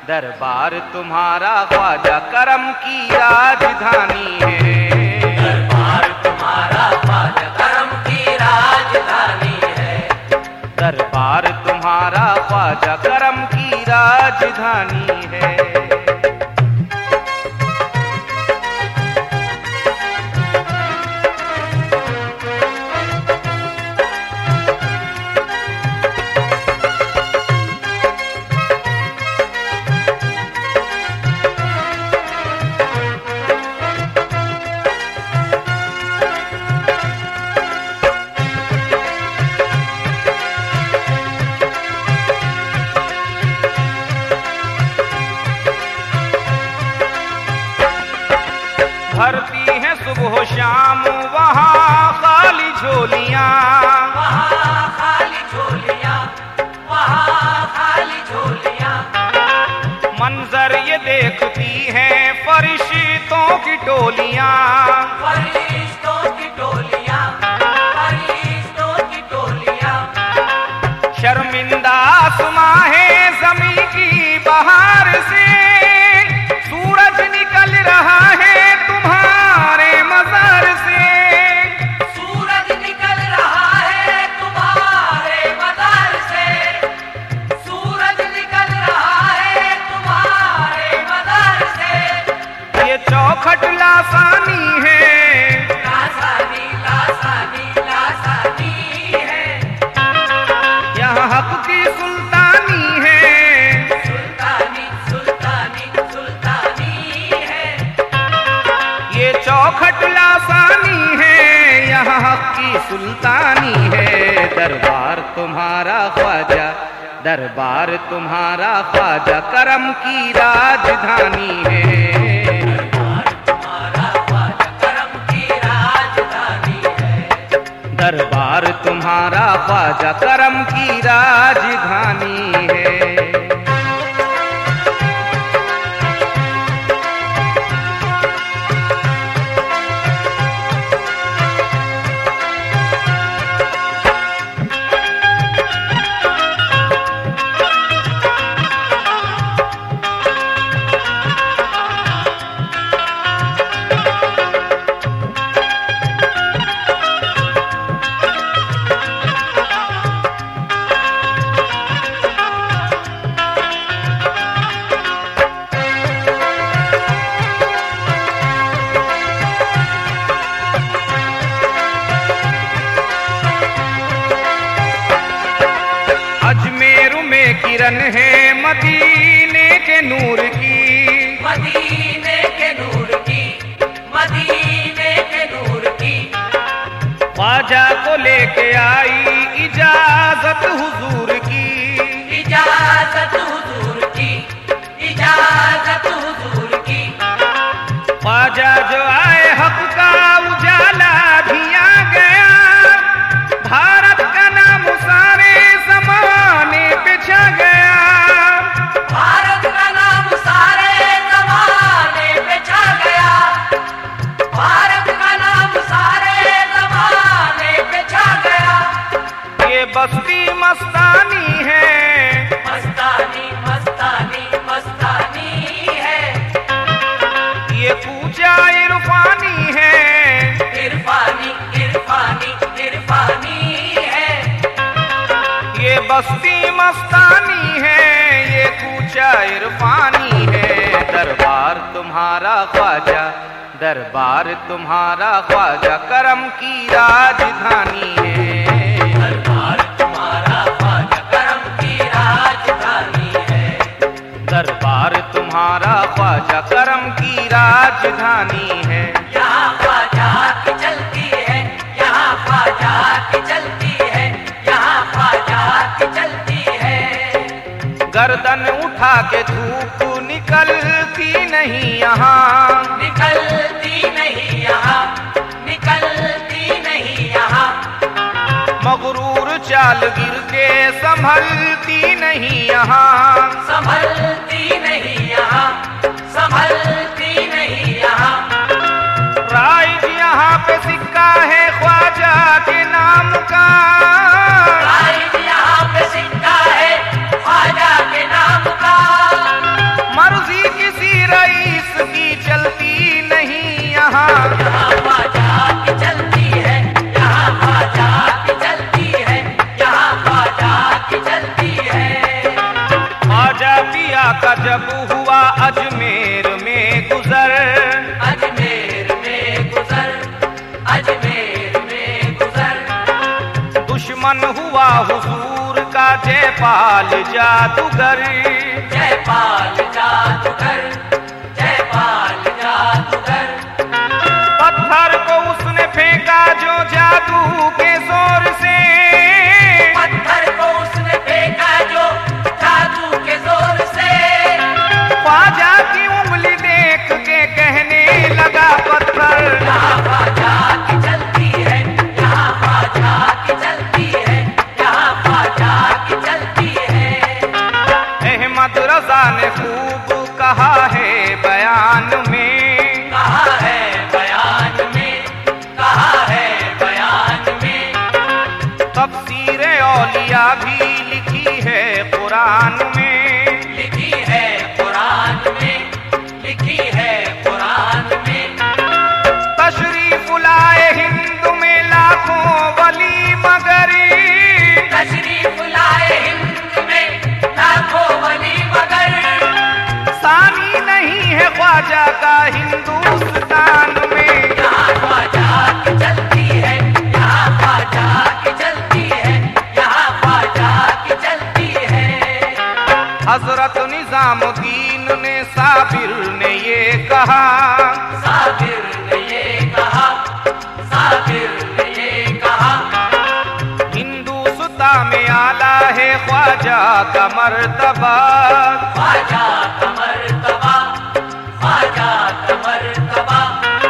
दरबार तुम्हारा ख्वाजा करम की राजधानी है। दरबार तुम्हारा ख्वाजा करम की राजधानी है। दरबार तुम्हारा ख्वाजा करम की राजधानी है। भरती है सुबह शाम वहाँ खाली झोलियाँ, वहाँ खाली झोलियाँ, वहाँ खाली झोलियाँ। मंजर ये देखती हैं फरिश्तों की टोलियाँ, फरिश्तों की टोलियाँ, फरिश्तों की टोलियाँ। शर्मिंदा आसमां है ज़मीं की बहार से, सूरज निकल रहा है तुम्हारे मज़ार से। सूरज निकल रहा है तुम्हारे मज़ार से। सूरज निकल रहा है तुम्हारे मज़ार से। ये चौखट लासानी है, लासानी लासानी लासानी है। यहाँ हक की सुल्तानी है, सुल्तानी सुल्तानी सुल्तानी है। ये चौखट लासानी है, यहाँ हक की सुल्तानी है। दरबार तुम्हारा ख्वाजा, दरबार तुम्हारा ख्वाजा करम की राजधानी है। दरबार तुम्हारा ख्वाजा करम की राजधानी है। दरबार तुम्हारा ख्वाजा करम की राजधानी है। अजमेर में किरण है मदीने के नूर की, मदीने के नूर की, मदीने के नूर की। ख्वाजा को लेके आई इजाजत हुजूर की, इजाजत हुजूर की, इजाजत हुजूर की। ख्वाजा जो आए हक का उजाला भी आ गया, भारत का नाम सारे ज़माने पे छा गया। भारत का नाम सारे ज़माने पे छा गया। भारत का नाम सारे ज़माने पे छा गया। ये बस्ती मस्तानी है, मस्तानी मस्तानी मस्तानी है। ये कूचा इरफानी है, इरफानी इरफानी इरफानी है। ये बस्ती मस्तानी है, ये कूचा इरफानी है। दरबार तुम्हारा ख्वाजा, दरबार तुम्हारा ख्वाजा करम की राजधानी है। दरबार तुम्हारा ख्वाजा करम की राजधानी है। दरबार तुम्हारा ख्वाजा करम की राजधानी है। यहाँ ख्वाजा की चलती है, यहाँ ख्वाजा की चलती है, यहाँ ख्वाजा की चलती है। गर्दन उठा के धूप निकलती नहीं यहाँ, निकलती नहीं यहाँ, निकलती नहीं यहाँ। मगरूर चाल गिर के संभलती नहीं यहाँ, संभलती नहीं यहाँ, संभलती नहीं यहाँ। राइज यहाँ पे सिक्का है ख्वाजा के नाम का, राइज यहाँ पे सिक्का है ख्वाजा के नाम का। दुश्मन हुआ हुजूर का जयपाल जादूगर। जयपाल जादूगर, जयपाल जादूगर। पत्थर को उसने फेंका जो जादू के जोर से, पत्थर को उसने फेंका जो जादू के जोर से। ख्वाजा की उंगली देख के कहने लगा पत्थर, यहाँ ख्वाजा की चलती है, यहाँ ख्वाजा की चलती है, यहाँ ख्वाजा की चलती है। अहमद रजा ने खूब कहा है बयान में, कहा है बयान में, कहा है बयान में। तफसीर औलिया भी लिखी है कुरान में, लिखी है कुरान में, लिखी है कुरान में। तशरीफ लाए हिंद में लाखों वली मगर, तशरीफ लाए हिंद में लाखों वली मगर। सानी नहीं है ख्वाजा का हिंदुस्तान में। यहाँ ख्वाजा की चलती है, यहाँ ख्वाजा की चलती है, यहाँ ख्वाजा की चलती है। हजरत निजामुद्दीन ने साबिर ने ये कहा, साबिर ने ये कहा, साबिर ने ये कहा। हिंदुस्ता में आला है ख्वाजा का मर्तबा, ख्वाजा का मर्तबा, ख्वाजा का मर्तबा।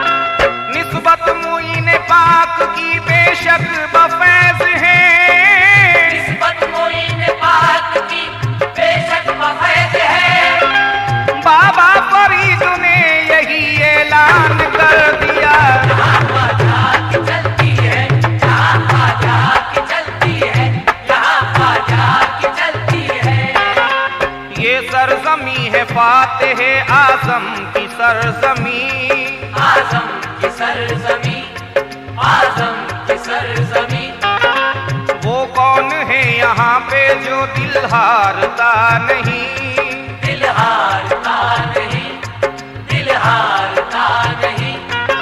निस्बत मुईन पाक की बेशक बफैज है, निस्बत मोइन पाक की बेशक बफैज है। बाबा फरीद ने यही ऐलान कर दिया। यहाँ ख्वाजा की चलती है, यहाँ ख्वाजा की चलती है, यहाँ ख्वाजा की चलती है। ये सरजमी है फातेह आजम की सरजमी, आजम की सरजमी, आजम की सरजमी। वो कौन है यहाँ पे जो दिल हारता नहीं, दिल हारता नहीं, दिल हारता नहीं।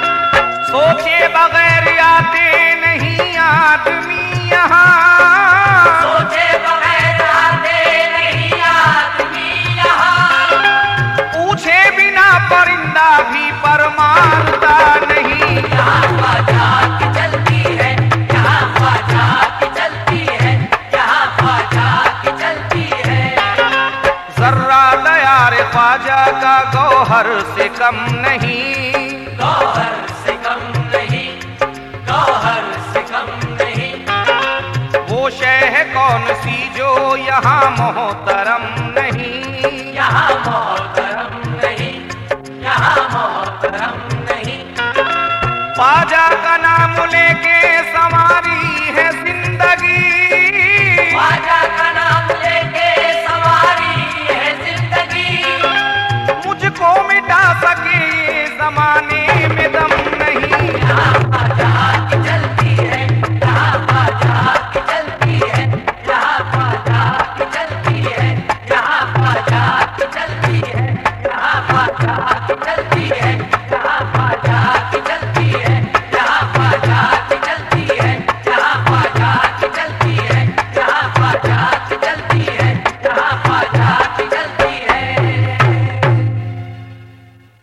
सोचे बगैर आते नहीं आदमी यहाँ, सोचे बगैर आते नहीं आदमी यहाँ। पूछे बिना परिंदा भी पर मारता नहीं। यहाँ ख्वाजा की चलती है, यहाँ ख्वाजा की चलती है, यहाँ ख्वाजा की चलती है। जर्रा दयार ख्वाजा का गौहर से कम नहीं, गौहर से कम नहीं, गौहर से कम नहीं। वो शह कौन सी जो यहाँ मोहतरम नहीं, यहाँ मोहतरम नहीं, यहाँ मोहतरम नहीं। ख्वाजा का नाम लेके